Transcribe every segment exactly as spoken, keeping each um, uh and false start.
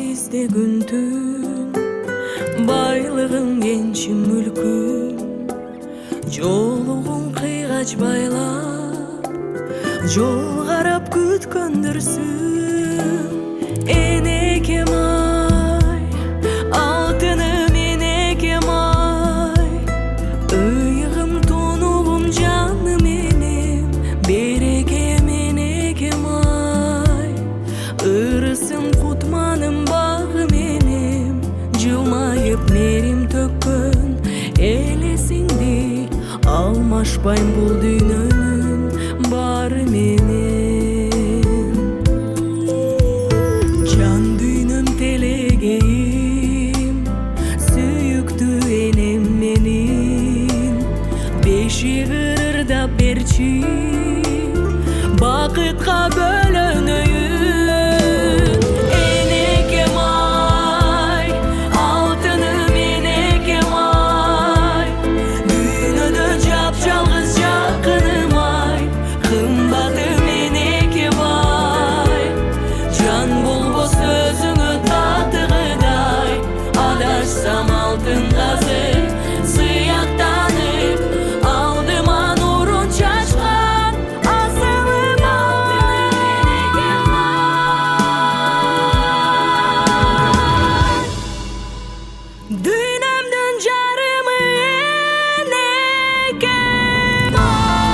издегүн түн, байлыгың энчим мүлкүм, жолугуң кыйгач байлап, жол карап күткөндүрсүң. Энекем ай, алтыным энекем ай, ыйыгым тонугум жаным энем, берекем энекем ай, ырысым кутманым багым энем, жылмайып нерим төккөн элесиңди алмашпайм бул дүйнөнүн бары менен. Жан дүйнөм телегейим, сүйүктүү энем менин, беши ырырдап берчи бакытка бөлөнөйүн. Энекем ай, алтыным энекем ай, дүйнөдө жапжалгыз жакыным ай, кымбатым энекем ай, жан болбос өзүңө татыгыдай, адашсам алтын казып сыяктанып, алдыма нурун чачкан асылым ай. Дүйнөмдүн жарымы энекем ай.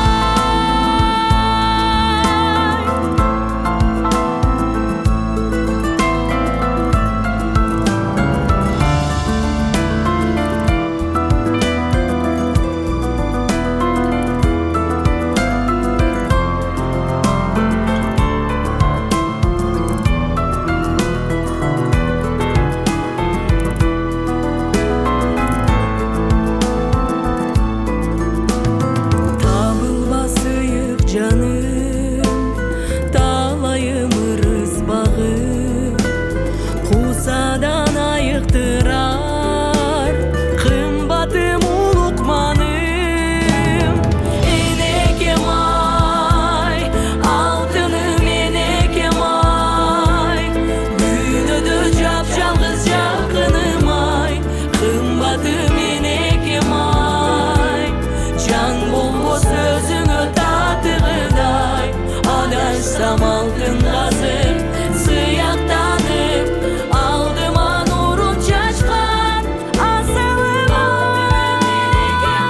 Табылбас ыйык жаным, талайым ырыс багым, кусадан айыктырар кымбатым улукманым. Энекем ай, алтыным энекем ай, дүйнөдө жапжалгыз жакыным ай, кымбатым энекем ай, жан болбос өзүңө татыгыдай, адашсам алтын казып сыяктанып, алдыма нурун чачкан асылым ай.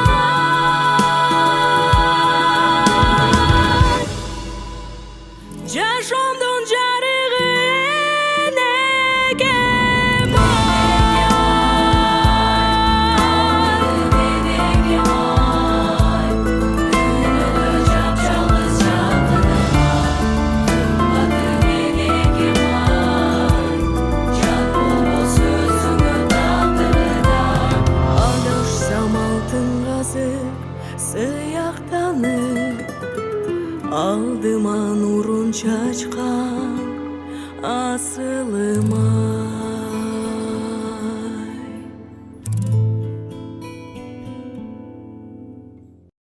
Жашоомдун жарыгы энекем ай. Энекем ай, дүйнөдө жапжалгыз жакыным ай, кымбатым энекем ай, жан болбос өзүңө татыгыдай, адашсам алтын казып сыяктанып, алдыма нурун чачкан асылым ай.